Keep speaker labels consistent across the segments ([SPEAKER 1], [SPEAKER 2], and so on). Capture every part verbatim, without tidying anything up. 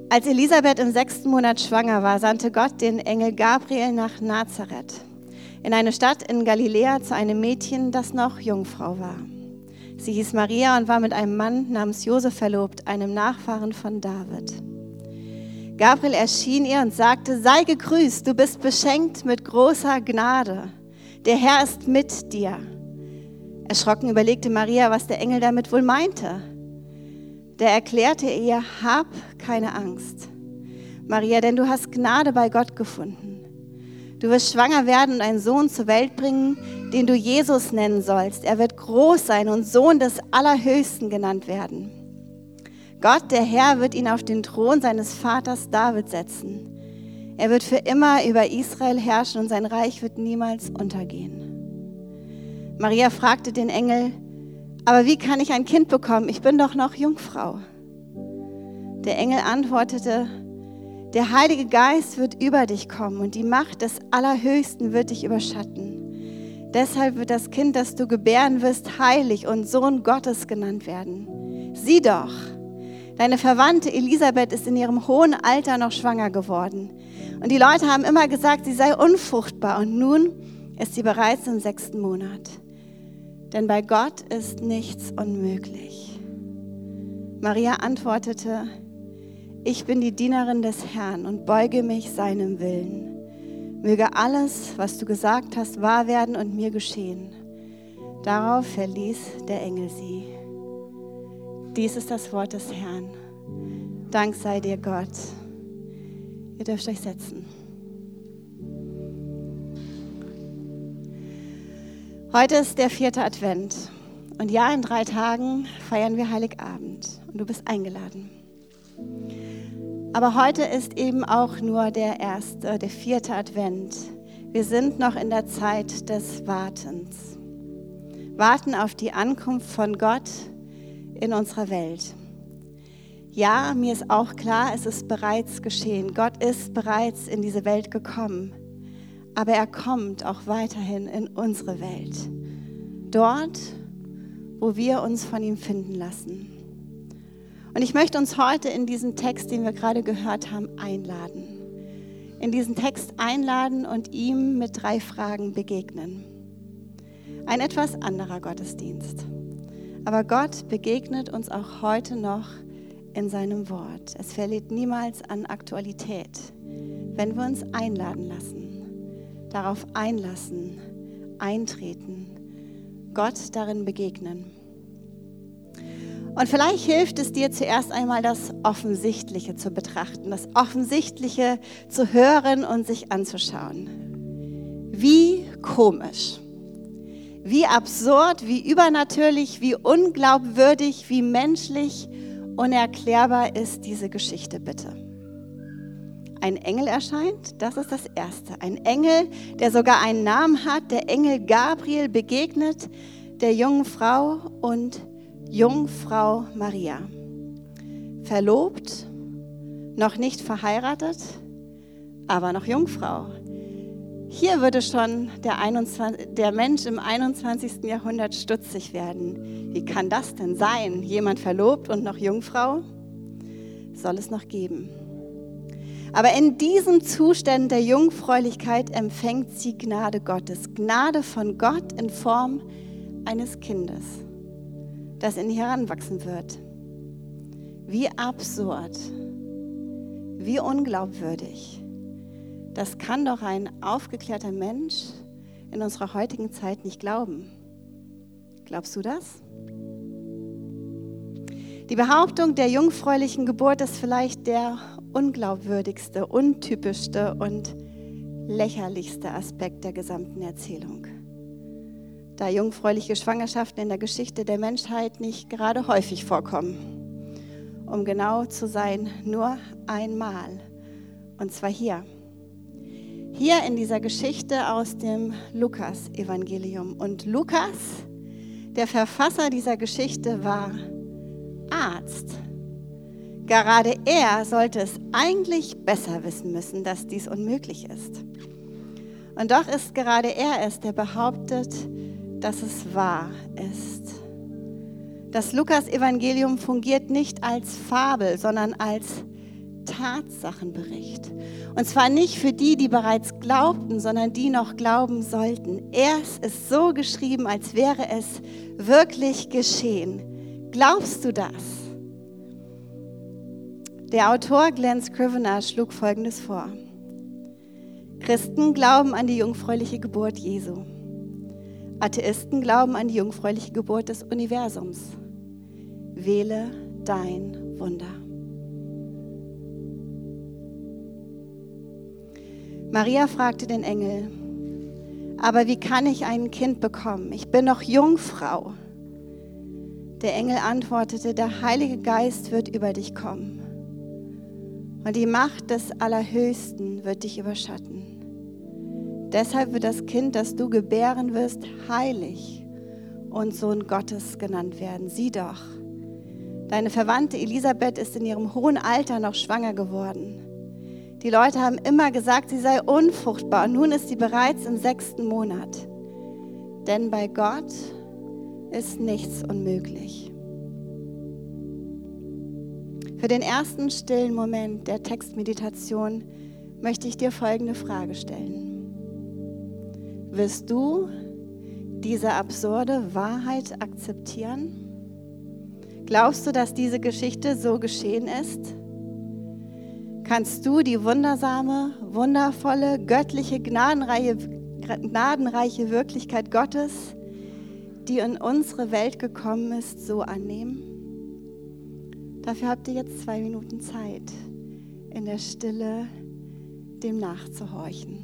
[SPEAKER 1] Als Elisabeth im sechsten Monat schwanger war, sandte Gott den Engel Gabriel nach Nazareth, in eine Stadt in Galiläa zu einem Mädchen, das noch Jungfrau war. Sie hieß Maria und war mit einem Mann namens Josef verlobt, einem Nachfahren von David. Gabriel erschien ihr und sagte: Sei gegrüßt, du bist beschenkt mit großer Gnade. Der Herr ist mit dir. Erschrocken überlegte Maria, was der Engel damit wohl meinte. Der erklärte ihr: Hab keine Angst, Maria, denn du hast Gnade bei Gott gefunden. Du wirst schwanger werden und einen Sohn zur Welt bringen, den du Jesus nennen sollst. Er wird groß sein und Sohn des Allerhöchsten genannt werden. Gott, der Herr, wird ihn auf den Thron seines Vaters David setzen. Er wird für immer über Israel herrschen und sein Reich wird niemals untergehen. Maria fragte den Engel: Aber wie kann ich ein Kind bekommen? Ich bin doch noch Jungfrau. Der Engel antwortete: Der Heilige Geist wird über dich kommen und die Macht des Allerhöchsten wird dich überschatten. Deshalb wird das Kind, das du gebären wirst, heilig und Sohn Gottes genannt werden. Sieh doch, deine Verwandte Elisabeth ist in ihrem hohen Alter noch schwanger geworden. Und die Leute haben immer gesagt, sie sei unfruchtbar. Und nun ist sie bereits im sechsten Monat. Denn bei Gott ist nichts unmöglich. Maria antwortete: Ich bin die Dienerin des Herrn und beuge mich seinem Willen. Möge alles, was du gesagt hast, wahr werden und mir geschehen. Darauf verließ der Engel sie. Dies ist das Wort des Herrn. Dank sei dir, Gott. Ihr dürft euch setzen. Heute ist der vierte Advent und ja, in drei Tagen feiern wir Heiligabend und du bist eingeladen. Aber heute ist eben auch nur der erste, der vierte Advent. Wir sind noch in der Zeit des Wartens. Warten auf die Ankunft von Gott in unserer Welt. Ja, mir ist auch klar, es ist bereits geschehen. Gott ist bereits in diese Welt gekommen. Aber er kommt auch weiterhin in unsere Welt. Dort, wo wir uns von ihm finden lassen. Und ich möchte uns heute in diesen Text, den wir gerade gehört haben, einladen. In diesen Text einladen und ihm mit drei Fragen begegnen. Ein etwas anderer Gottesdienst. Aber Gott begegnet uns auch heute noch in seinem Wort. Es verliert niemals an Aktualität, wenn wir uns einladen lassen, darauf einlassen, eintreten, Gott darin begegnen. Und vielleicht hilft es dir zuerst einmal, das Offensichtliche zu betrachten, das Offensichtliche zu hören und sich anzuschauen. Wie komisch, wie absurd, wie übernatürlich, wie unglaubwürdig, wie menschlich unerklärbar ist diese Geschichte bitte. Ein Engel erscheint, das ist das Erste. Ein Engel, der sogar einen Namen hat, der Engel Gabriel begegnet der jungen Frau und Jungfrau Maria. Verlobt, noch nicht verheiratet, aber noch Jungfrau. Hier würde schon der, einundzwanzig, der Mensch im einundzwanzigsten Jahrhundert stutzig werden. Wie kann das denn sein? Jemand verlobt und noch Jungfrau? Soll es noch geben. Aber in diesem Zustand der Jungfräulichkeit empfängt sie Gnade Gottes. Gnade von Gott in Form eines Kindes, das in ihr heranwachsen wird. Wie absurd, wie unglaubwürdig. Das kann doch ein aufgeklärter Mensch in unserer heutigen Zeit nicht glauben. Glaubst du das? Die Behauptung der jungfräulichen Geburt ist vielleicht der unglaubwürdigste, untypischste und lächerlichste Aspekt der gesamten Erzählung. Da jungfräuliche Schwangerschaften in der Geschichte der Menschheit nicht gerade häufig vorkommen. Um genau zu sein, nur einmal. Und zwar hier. Hier in dieser Geschichte aus dem Lukas-Evangelium. Und Lukas, der Verfasser dieser Geschichte, war Arzt. Gerade er sollte es eigentlich besser wissen müssen, dass dies unmöglich ist. Und doch ist gerade er es, der behauptet, dass es wahr ist. Das Lukas-Evangelium fungiert nicht als Fabel, sondern als Tatsachenbericht. Und zwar nicht für die, die bereits glaubten, sondern die noch glauben sollten. Es ist so geschrieben, als wäre es wirklich geschehen. Glaubst du das? Der Autor Glenn Scrivener schlug Folgendes vor. Christen glauben an die jungfräuliche Geburt Jesu. Atheisten glauben an die jungfräuliche Geburt des Universums. Wähle dein Wunder. Maria fragte den Engel, aber wie kann ich ein Kind bekommen? Ich bin noch Jungfrau. Der Engel antwortete, der Heilige Geist wird über dich kommen und die Macht des Allerhöchsten wird dich überschatten. Deshalb wird das Kind, das du gebären wirst, heilig und Sohn Gottes genannt werden. Sieh doch, deine Verwandte Elisabeth ist in ihrem hohen Alter noch schwanger geworden. Die Leute haben immer gesagt, sie sei unfruchtbar und nun ist sie bereits im sechsten Monat. Denn bei Gott ist nichts unmöglich. Für den ersten stillen Moment der Textmeditation möchte ich dir folgende Frage stellen. Wirst du diese absurde Wahrheit akzeptieren? Glaubst du, dass diese Geschichte so geschehen ist? Kannst du die wundersame, wundervolle, göttliche, gnadenreiche, gnadenreiche Wirklichkeit Gottes, die in unsere Welt gekommen ist, so annehmen? Dafür habt ihr jetzt zwei Minuten Zeit, in der Stille dem nachzuhorchen.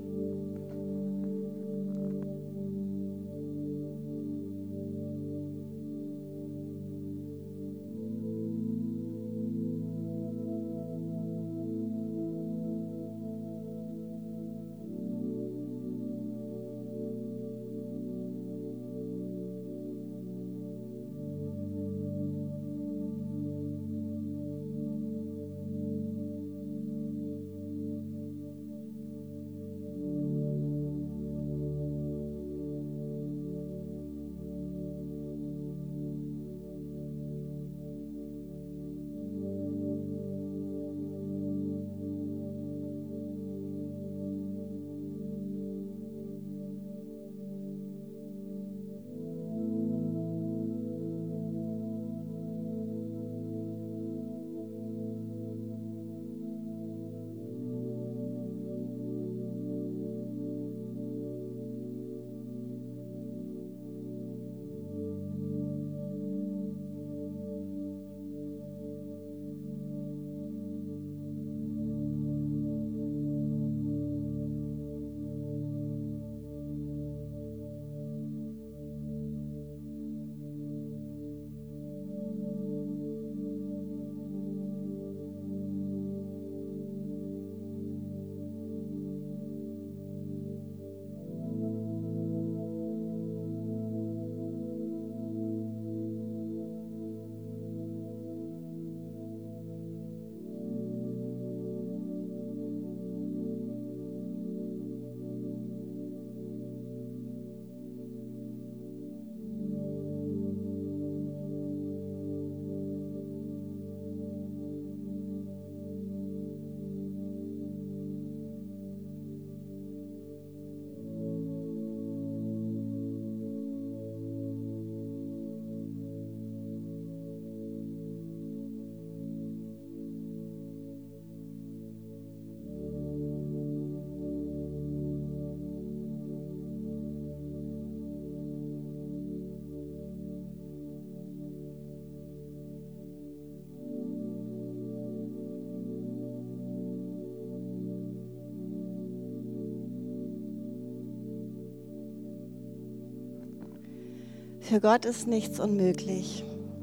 [SPEAKER 1] Für Gott ist nichts unmöglich.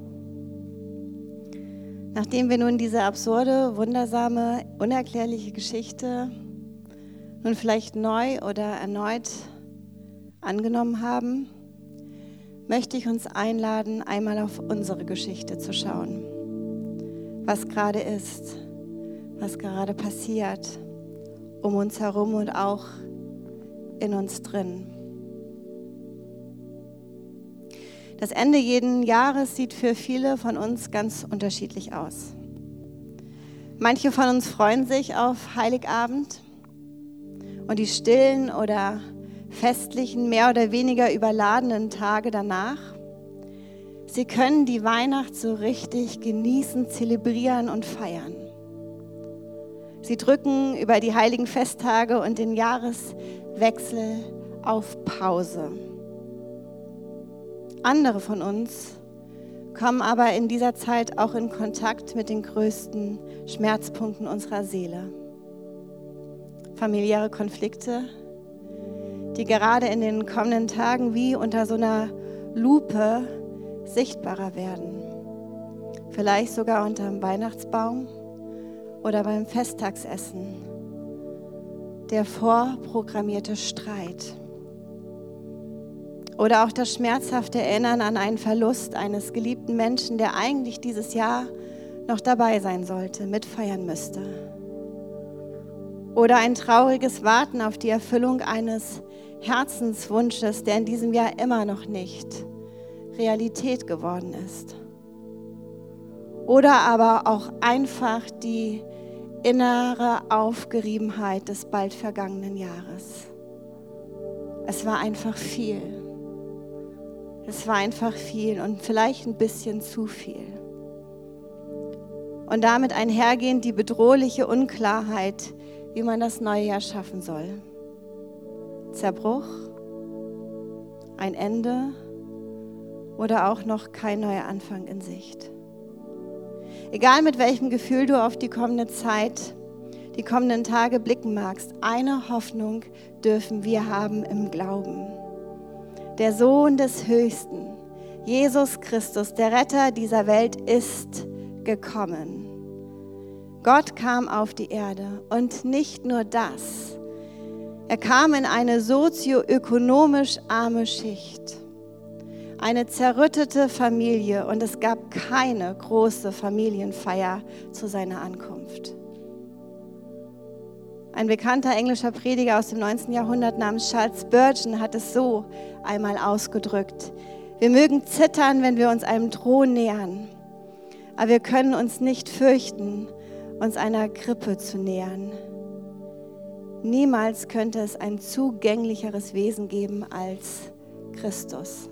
[SPEAKER 1] Nachdem wir nun diese absurde, wundersame, unerklärliche Geschichte nun vielleicht neu oder erneut angenommen haben, möchte ich uns einladen, einmal auf unsere Geschichte zu schauen. Was gerade ist, was gerade passiert, um uns herum und auch in uns drin. Das Ende jeden Jahres sieht für viele von uns ganz unterschiedlich aus. Manche von uns freuen sich auf Heiligabend und die stillen oder festlichen, mehr oder weniger überladenen Tage danach. Sie können die Weihnacht so richtig genießen, zelebrieren und feiern. Sie drücken über die heiligen Festtage und den Jahreswechsel auf Pause. Andere von uns kommen aber in dieser Zeit auch in Kontakt mit den größten Schmerzpunkten unserer Seele. Familiäre Konflikte, die gerade in den kommenden Tagen wie unter so einer Lupe sichtbarer werden. Vielleicht sogar unterm Weihnachtsbaum oder beim Festtagsessen. Der vorprogrammierte Streit. Oder auch das schmerzhafte Erinnern an einen Verlust eines geliebten Menschen, der eigentlich dieses Jahr noch dabei sein sollte, mitfeiern müsste. Oder ein trauriges Warten auf die Erfüllung eines Herzenswunsches, der in diesem Jahr immer noch nicht Realität geworden ist. Oder aber auch einfach die innere Aufgeriebenheit des bald vergangenen Jahres. Es war einfach viel. Es war einfach viel und vielleicht ein bisschen zu viel. Und damit einhergehend die bedrohliche Unklarheit, wie man das neue Jahr schaffen soll. Zerbruch, ein Ende oder auch noch kein neuer Anfang in Sicht. Egal mit welchem Gefühl du auf die kommende Zeit, die kommenden Tage blicken magst, eine Hoffnung dürfen wir haben im Glauben. Der Sohn des Höchsten, Jesus Christus, der Retter dieser Welt, ist gekommen. Gott kam auf die Erde und nicht nur das. Er kam in eine sozioökonomisch arme Schicht, eine zerrüttete Familie und es gab keine große Familienfeier zu seiner Ankunft. Ein bekannter englischer Prediger aus dem neunzehnten Jahrhundert namens Charles Spurgeon hat es so einmal ausgedrückt: Wir mögen zittern, wenn wir uns einem Thron nähern, aber wir können uns nicht fürchten, uns einer Krippe zu nähern. Niemals könnte es ein zugänglicheres Wesen geben als Christus.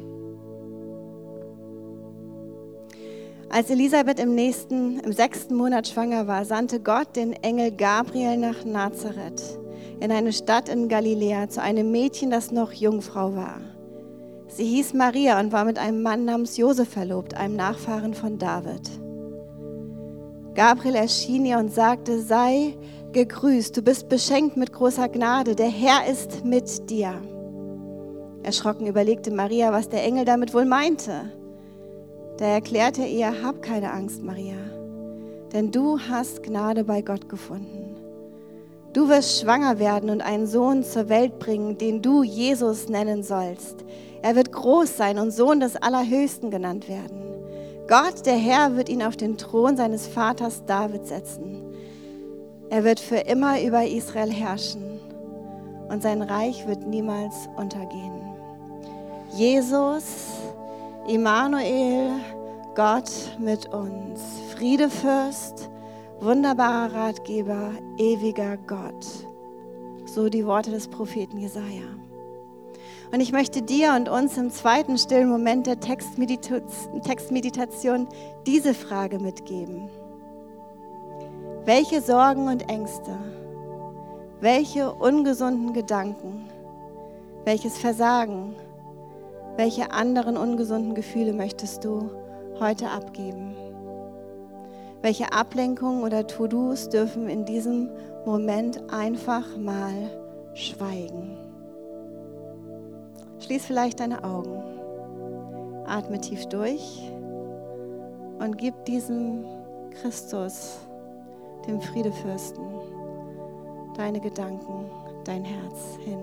[SPEAKER 1] Als Elisabeth im nächsten, im sechsten Monat schwanger war, sandte Gott den Engel Gabriel nach Nazareth, in eine Stadt in Galiläa, zu einem Mädchen, das noch Jungfrau war. Sie hieß Maria und war mit einem Mann namens Josef verlobt, einem Nachfahren von David. Gabriel erschien ihr und sagte: Sei gegrüßt, du bist beschenkt mit großer Gnade, der Herr ist mit dir. Erschrocken überlegte Maria, was der Engel damit wohl meinte. Da erklärte er ihr: Hab keine Angst, Maria, denn du hast Gnade bei Gott gefunden. Du wirst schwanger werden und einen Sohn zur Welt bringen, den du Jesus nennen sollst. Er wird groß sein und Sohn des Allerhöchsten genannt werden. Gott, der Herr, wird ihn auf den Thron seines Vaters David setzen. Er wird für immer über Israel herrschen und sein Reich wird niemals untergehen. Jesus, Immanuel, Gott mit uns, Friedefürst, wunderbarer Ratgeber, ewiger Gott. So die Worte des Propheten Jesaja. Und ich möchte dir und uns im zweiten stillen Moment der Textmeditation diese Frage mitgeben. Welche Sorgen und Ängste, welche ungesunden Gedanken, welches Versagen, welche anderen ungesunden Gefühle möchtest du heute abgeben? Welche Ablenkungen oder To-Dos dürfen in diesem Moment einfach mal schweigen? Schließ vielleicht deine Augen, atme tief durch und gib diesem Christus, dem Friedefürsten, deine Gedanken, dein Herz hin.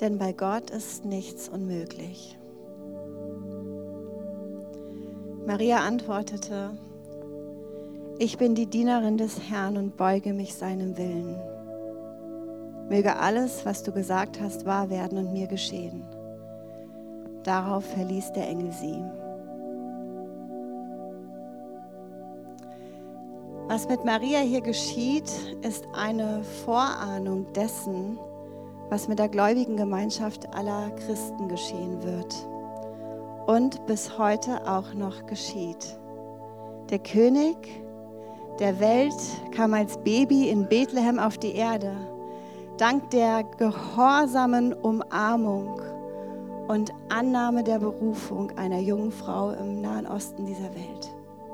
[SPEAKER 1] denn bei Gott ist nichts unmöglich. Maria antwortete: Ich bin die Dienerin des Herrn und beuge mich seinem Willen. Möge alles, was du gesagt hast, wahr werden und mir geschehen. Darauf verließ der Engel sie. Was mit Maria hier geschieht, ist eine Vorahnung dessen, was mit der gläubigen Gemeinschaft aller Christen geschehen wird und bis heute auch noch geschieht. Der König der Welt kam als Baby in Bethlehem auf die Erde, dank der gehorsamen Umarmung und Annahme der Berufung einer jungen Frau im Nahen Osten dieser Welt.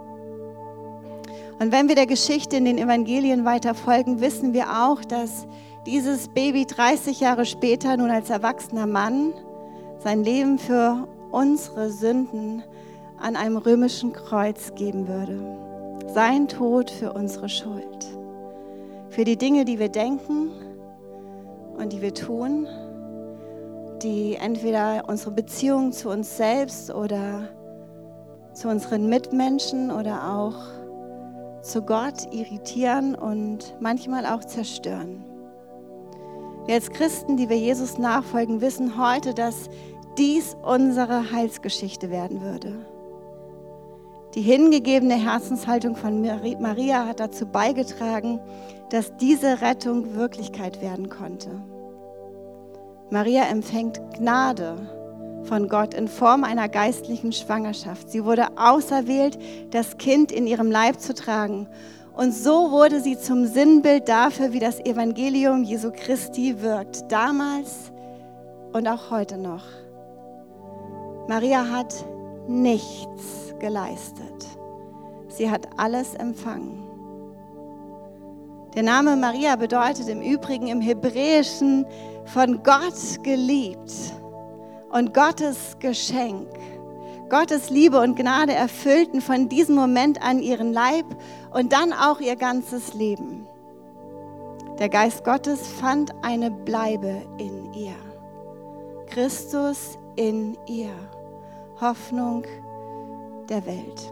[SPEAKER 1] Und wenn wir der Geschichte in den Evangelien weiter folgen, wissen wir auch, dass dieses Baby dreißig Jahre später nun als erwachsener Mann sein Leben für unsere Sünden an einem römischen Kreuz geben würde. Sein Tod für unsere Schuld. Für die Dinge, die wir denken und die wir tun, die entweder unsere Beziehung zu uns selbst oder zu unseren Mitmenschen oder auch zu Gott irritieren und manchmal auch zerstören. Wir als Christen, die wir Jesus nachfolgen, wissen heute, dass dies unsere Heilsgeschichte werden würde. Die hingegebene Herzenshaltung von Maria hat dazu beigetragen, dass diese Rettung Wirklichkeit werden konnte. Maria empfängt Gnade von Gott in Form einer geistlichen Schwangerschaft. Sie wurde auserwählt, das Kind in ihrem Leib zu tragen. Und so wurde sie zum Sinnbild dafür, wie das Evangelium Jesu Christi wirkt, damals und auch heute noch. Maria hat nichts geleistet. Sie hat alles empfangen. Der Name Maria bedeutet im Übrigen im Hebräischen von Gott geliebt und Gottes Geschenk. Gottes Liebe und Gnade erfüllten von diesem Moment an ihren Leib und dann auch ihr ganzes Leben. Der Geist Gottes fand eine Bleibe in ihr. Christus in ihr. Hoffnung der Welt.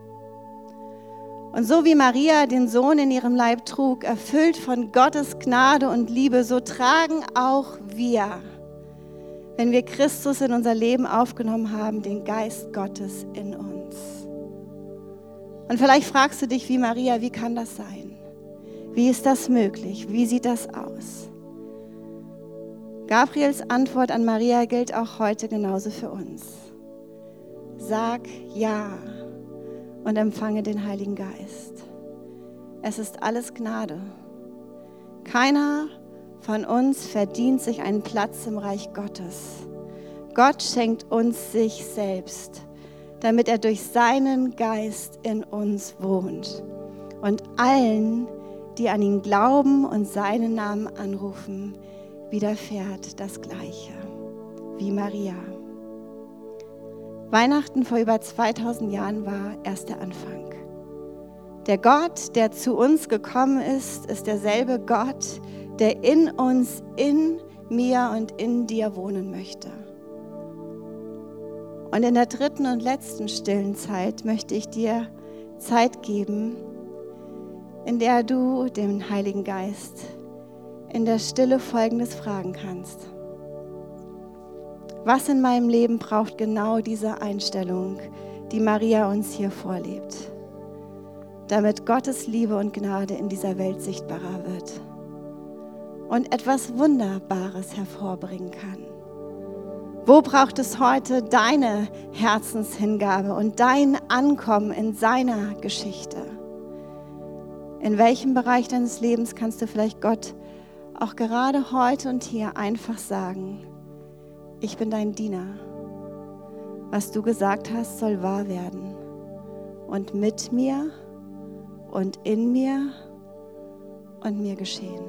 [SPEAKER 1] Und so wie Maria den Sohn in ihrem Leib trug, erfüllt von Gottes Gnade und Liebe, so tragen auch wir, wenn wir Christus in unser Leben aufgenommen haben, den Geist Gottes in uns. Und vielleicht fragst du dich wie Maria, wie kann das sein? Wie ist das möglich? Wie sieht das aus? Gabriels Antwort an Maria gilt auch heute genauso für uns. Sag ja und empfange den Heiligen Geist. Es ist alles Gnade. Keiner von uns verdient sich einen Platz im Reich Gottes. Gott schenkt uns sich selbst, damit er durch seinen Geist in uns wohnt. Und allen, die an ihn glauben und seinen Namen anrufen, widerfährt das Gleiche, wie Maria. Weihnachten vor über zweitausend Jahren war erst der Anfang. Der Gott, der zu uns gekommen ist, ist derselbe Gott, der in uns, in mir und in dir wohnen möchte. Und in der dritten und letzten stillen Zeit möchte ich dir Zeit geben, in der du dem Heiligen Geist in der Stille Folgendes fragen kannst. Was in meinem Leben braucht genau diese Einstellung, die Maria uns hier vorlebt, damit Gottes Liebe und Gnade in dieser Welt sichtbarer wird und etwas Wunderbares hervorbringen kann? Wo braucht es heute deine Herzenshingabe und dein Ankommen in seiner Geschichte? In welchem Bereich deines Lebens kannst du vielleicht Gott auch gerade heute und hier einfach sagen: Ich bin dein Diener. Was du gesagt hast, soll wahr werden. Und mit mir und in mir und mir geschehen.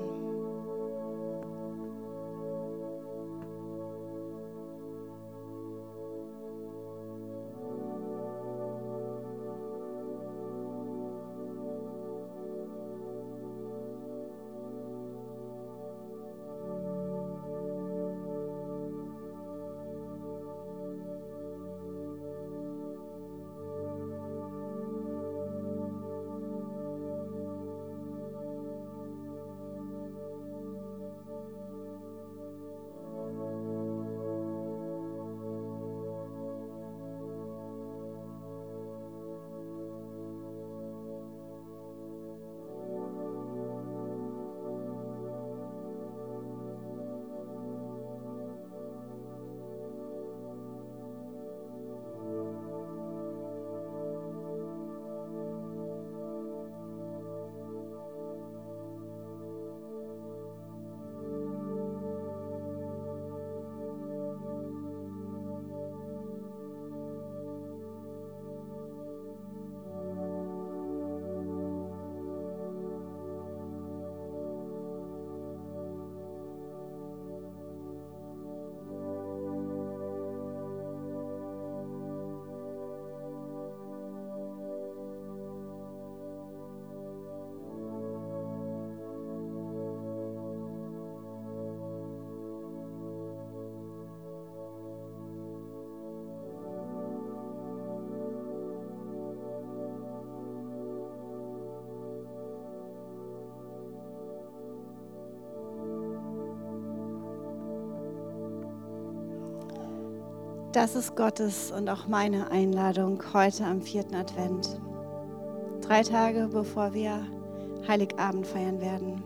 [SPEAKER 1] Das ist Gottes und auch meine Einladung heute am vierten Advent. Drei Tage bevor wir Heiligabend feiern werden.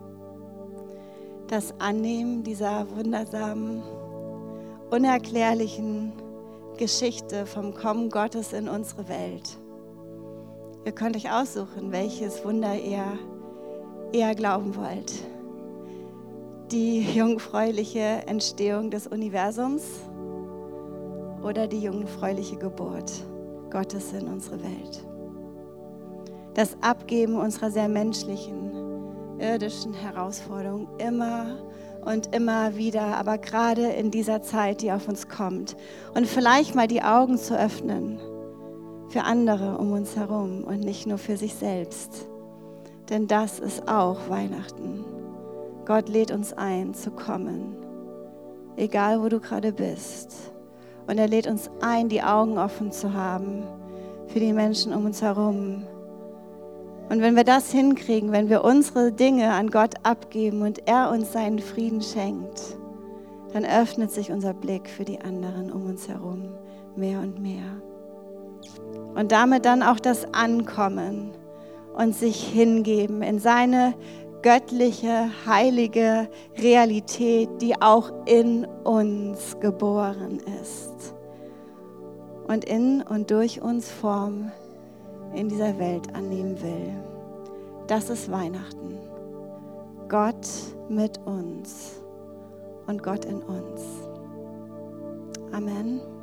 [SPEAKER 1] Das Annehmen dieser wundersamen, unerklärlichen Geschichte vom Kommen Gottes in unsere Welt. Ihr könnt euch aussuchen, welches Wunder ihr eher glauben wollt. Die jungfräuliche Entstehung des Universums oder die jungfräuliche Geburt Gottes in unsere Welt. Das Abgeben unserer sehr menschlichen, irdischen Herausforderungen immer und immer wieder, aber gerade in dieser Zeit, die auf uns kommt. Und vielleicht mal die Augen zu öffnen für andere um uns herum und nicht nur für sich selbst. Denn das ist auch Weihnachten. Gott lädt uns ein, zu kommen, egal wo du gerade bist. Und er lädt uns ein, die Augen offen zu haben für die Menschen um uns herum. Und wenn wir das hinkriegen, wenn wir unsere Dinge an Gott abgeben und er uns seinen Frieden schenkt, dann öffnet sich unser Blick für die anderen um uns herum mehr und mehr. Und damit dann auch das Ankommen und sich hingeben in seine göttliche, heilige Realität, die auch in uns geboren ist und in und durch uns Form in dieser Welt annehmen will. Das ist Weihnachten. Gott mit uns und Gott in uns. Amen.